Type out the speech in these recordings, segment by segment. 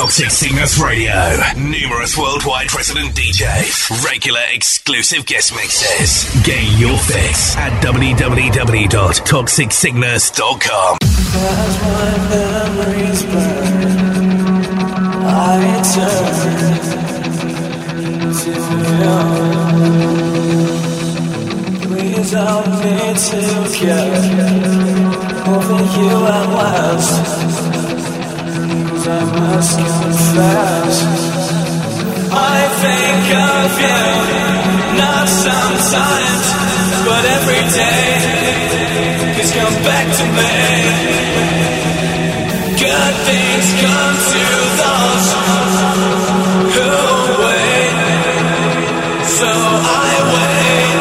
Toxic Sickness Radio. Numerous worldwide resident DJs. Regular exclusive guest mixes. Get your fix at www.toxicsickness.com. As my memories burn, I turn to you. Please help me to get over you at last. I must confess, I think of you, not sometimes, but every day. Please come back to me. Good things come to those who wait, so I wait.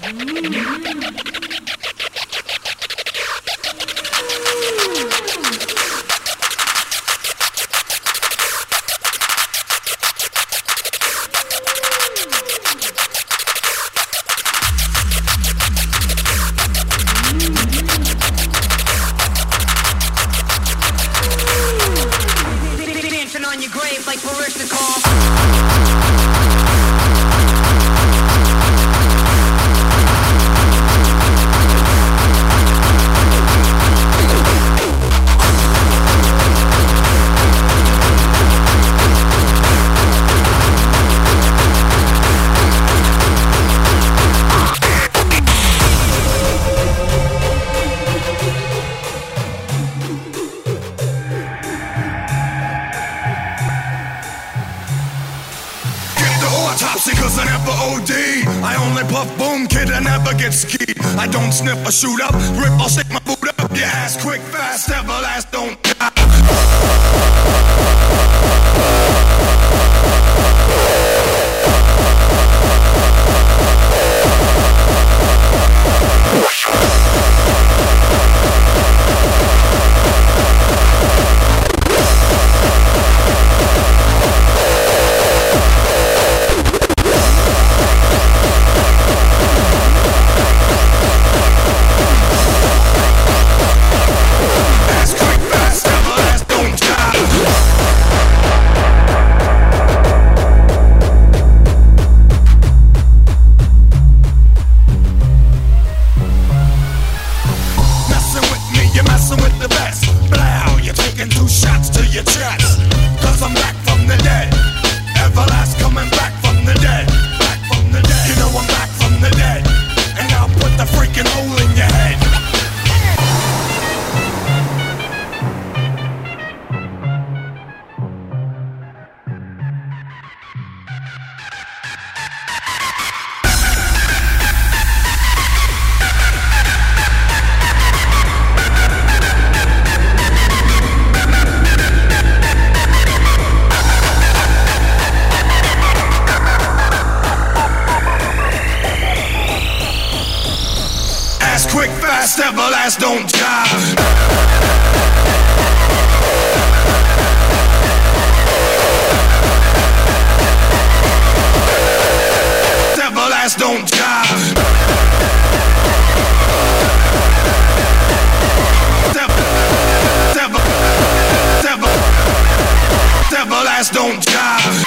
I don't sniff or shoot up, rip or stick my boot up. Your ass quick, fast, everlast, don't die. Quick, fast, everlast, don't jive. Everlast, don't jive. Everlast, don't jive.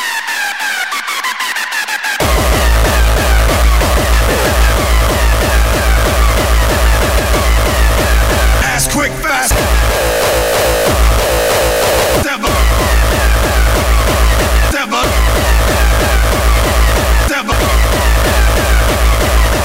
Quick, fast, devil, devil, devil,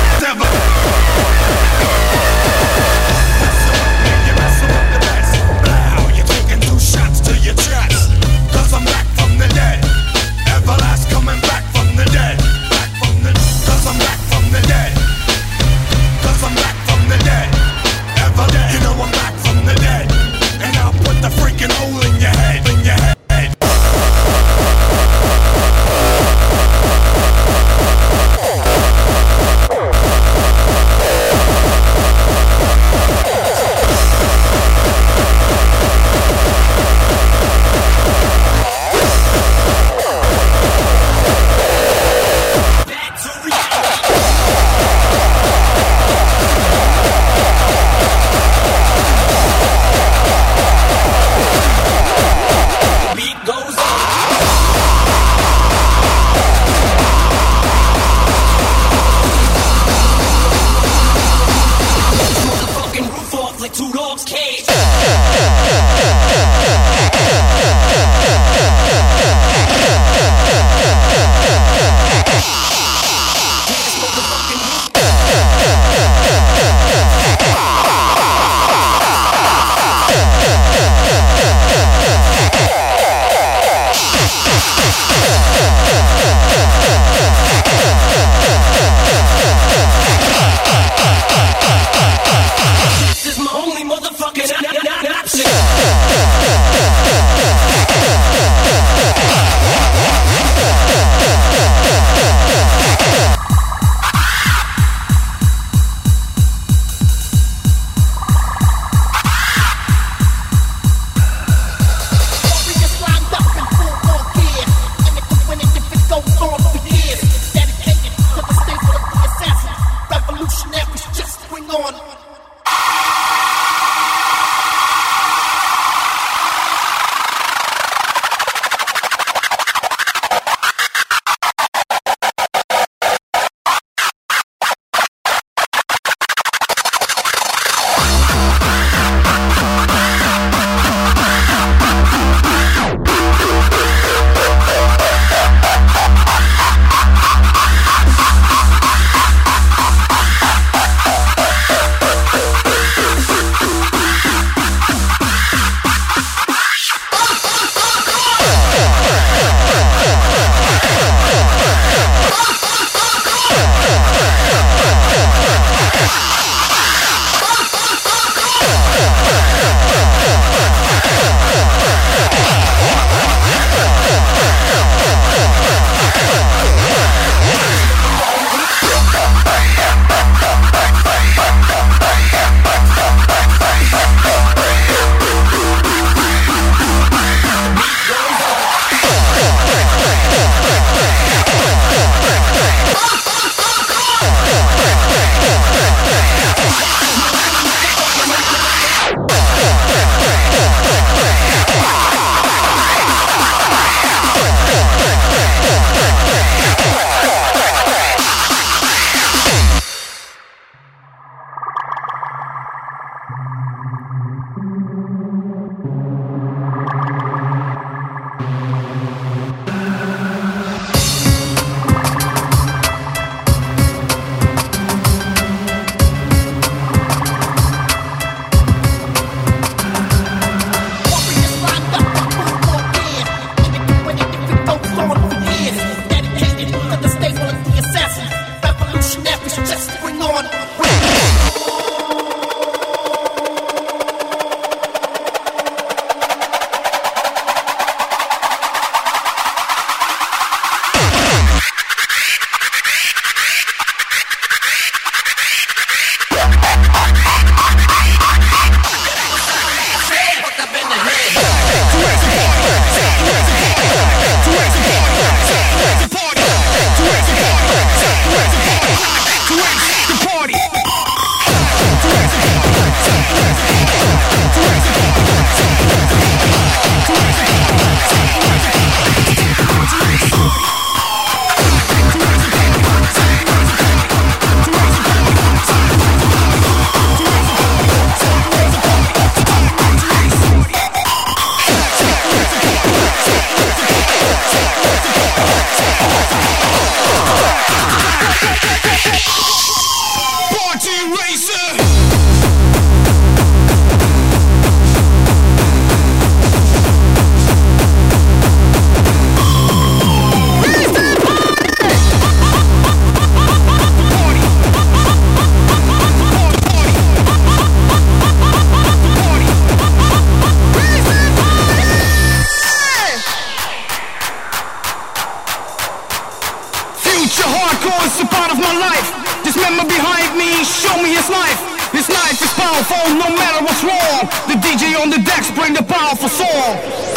Future hardcore is a part of my life. This member behind me, show me his life. This life is powerful, no matter what's wrong. The DJ on the decks bring the powerful song.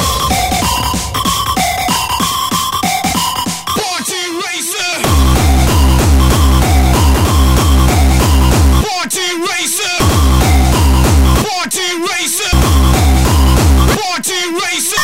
Party racer. Party racer. Party racer. Party racer.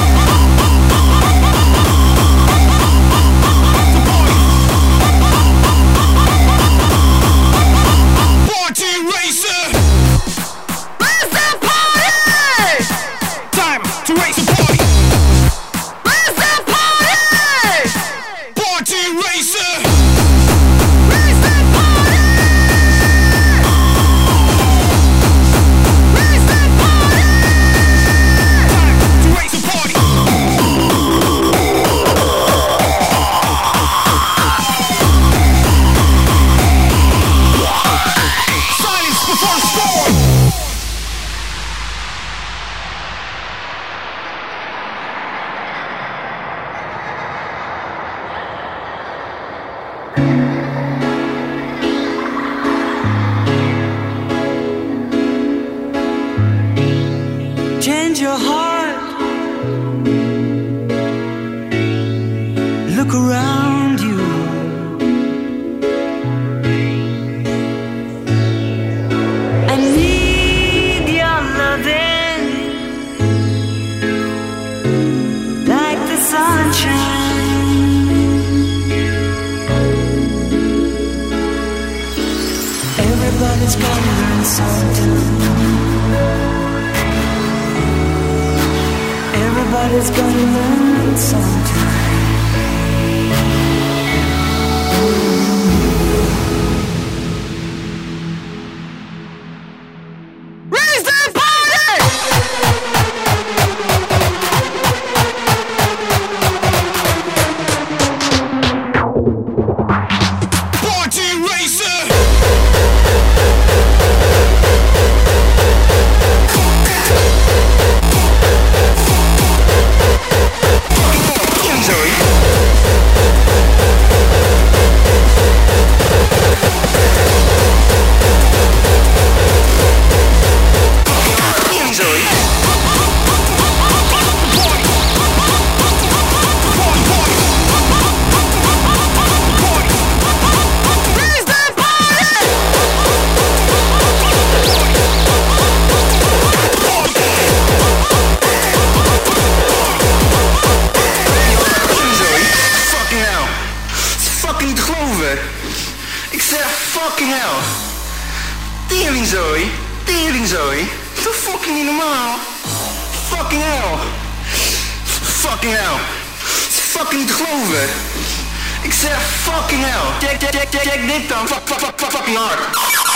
Change your heart. Look around you. I need your loving like the sunshine. Everybody's gotta learn something. Everybody's gonna learn sometime. Raise the party! Party racer! Teringzooi, zo fucking niet normaal. Fucking hell. Fucking hell. Het is fucking niet te geloven. Ik zeg fucking hell. Check dit dan. Fucking hard.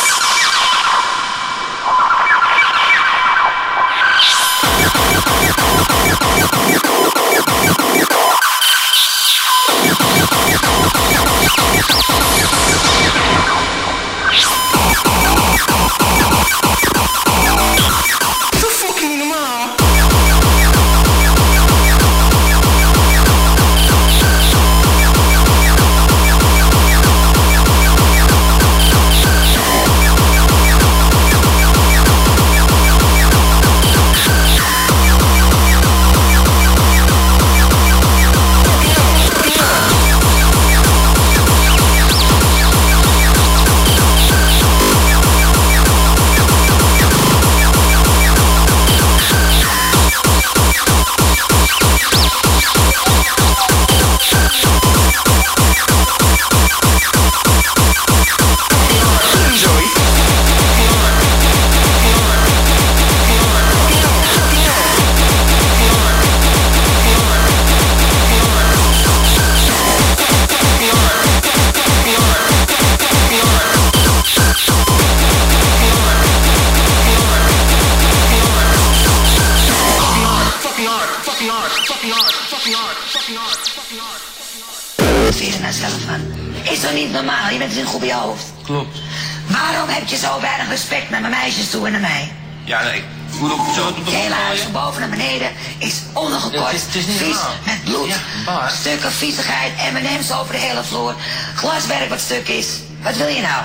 Wat vind je er nou zelf van? Is toch niet normaal? Je bent dus een goed bij je hoofd. Klopt. Waarom heb je zo weinig respect naar mijn meisjes toe en naar mij? Ja, nee, De hele huis van boven naar beneden is ondergekort. Vies met bloed. Stukken viezigheid, M&M's over de hele vloer. Glaswerk wat stuk is. Wat wil je nou?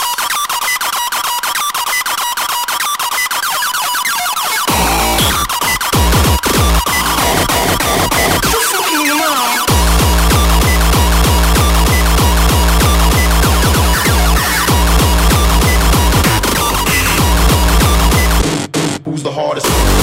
Who's the hardest?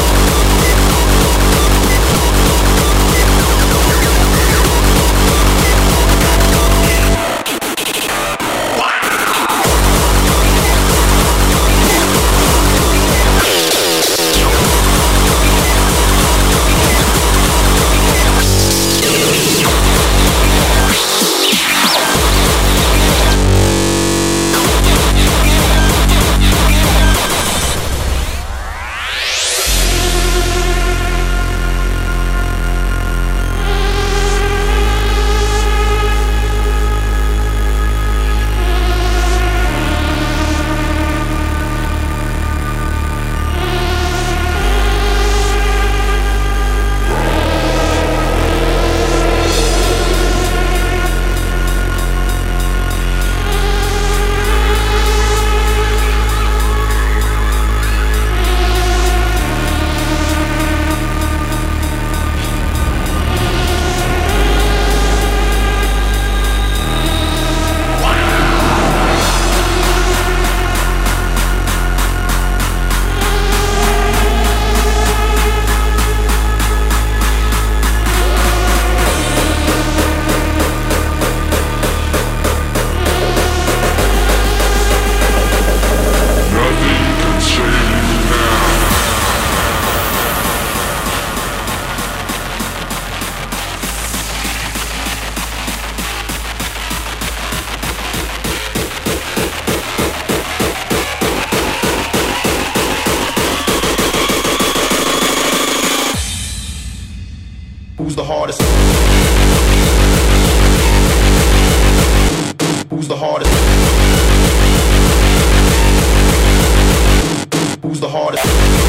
Who's the hardest? Who's the hardest? Who's the hardest?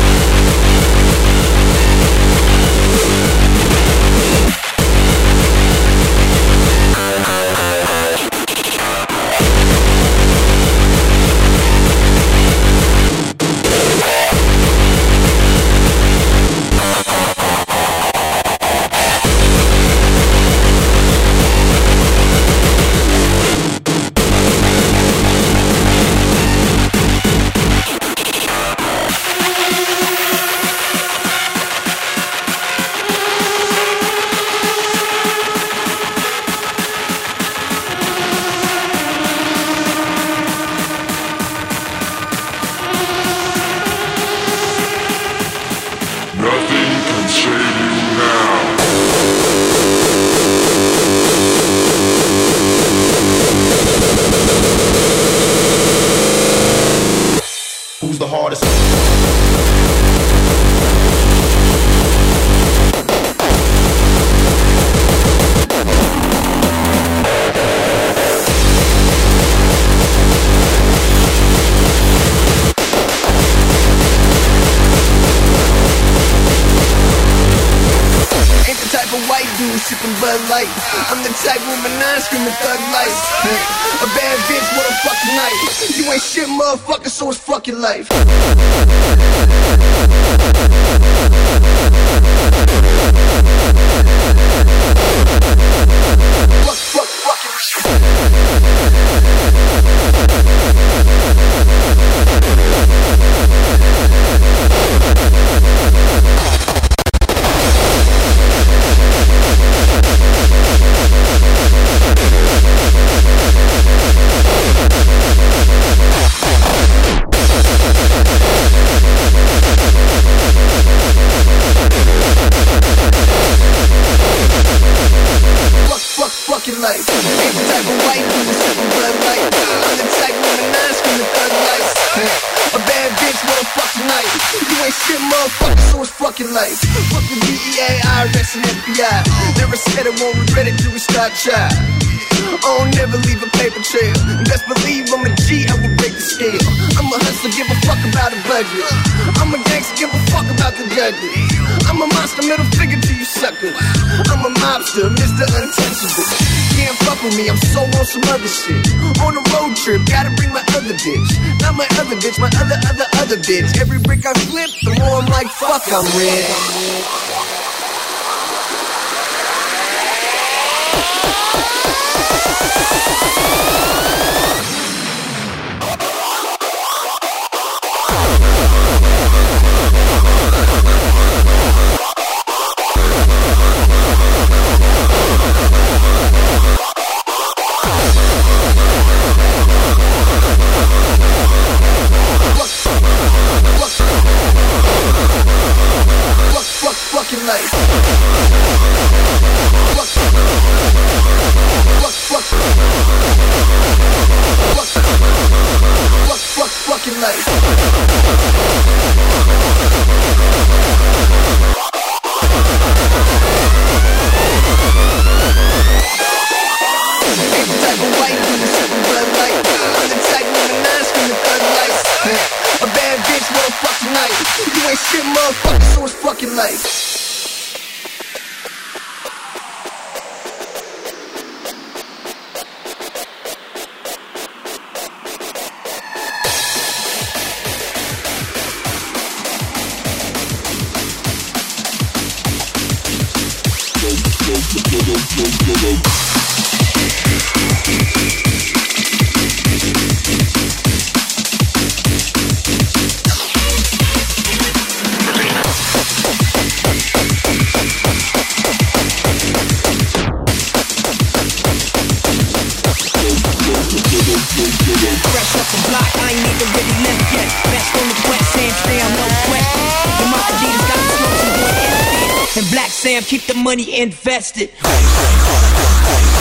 Who's the hardest? Sipping Bud Light. I'm the type woman, I screaming thug life. A bad bitch with a fucking knife. You ain't shit, motherfucker, so it's fuck your life. Fuck your life. Ain't the type of white dude sipping Bud Light. I'm the type woman, I screaming thug life. A bad bitch with a fucking knife. You ain't shit, motherfucker, so it's fucking life. Fuck the DEA, IRS, and FBI. Never said I won't regret it till we start trying. I don't never leave a paper trail. Best believe I'm a G, I will break the scale. I'm a hustler, give a fuck about a budget. I'm a gangster, give a fuck about the judges. I'm a monster, middle figure to you suckers. I'm a mobster, Mr. Untouchable. Can't fuck with me, I'm so on some other shit. On a road trip, gotta bring my other bitch. Not my other bitch, my other bitch. Every brick I flip, the more I'm like, fuck, I'm red. Fucking life. Fucking life. Ain't the type of white with a certain blood light. I'm the type with a nine scream the third lights. A bad bitch wanna fuck tonight. You ain't shit, motherfucker, so it's fucking life. Fresh off the block, I ain't even really left yet. Best on the wet sand, stay on no question. And my Adidas got me smoking, boy, and Black Sam keep the money invested.